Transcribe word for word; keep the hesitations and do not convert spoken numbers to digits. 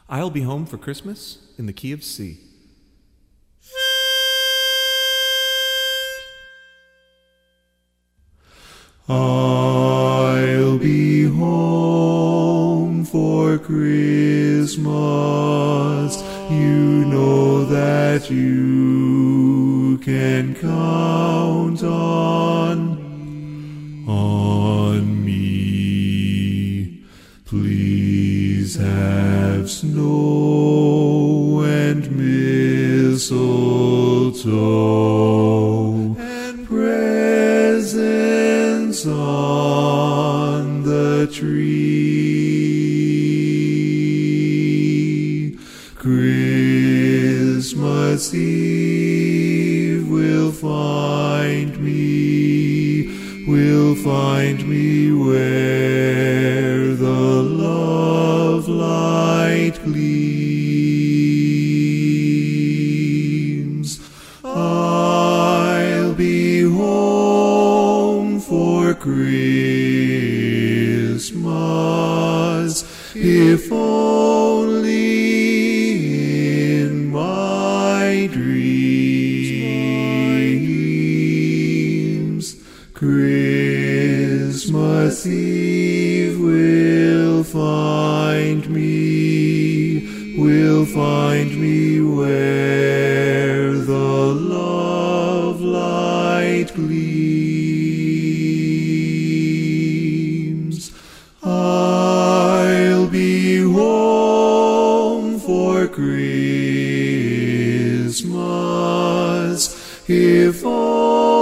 I'll be home for Christmas in the key of C. I'll be home for Christmas. You know that you can count on, on me. Please have snow and mistletoe and presents on the tree. Christmas Eve will find me, will find me where the love light gleams. I'll be home for Christmas, if only in my dreams. Christmas Eve will find me, will find me where the love light gleams. I'll be home for Christmas, if only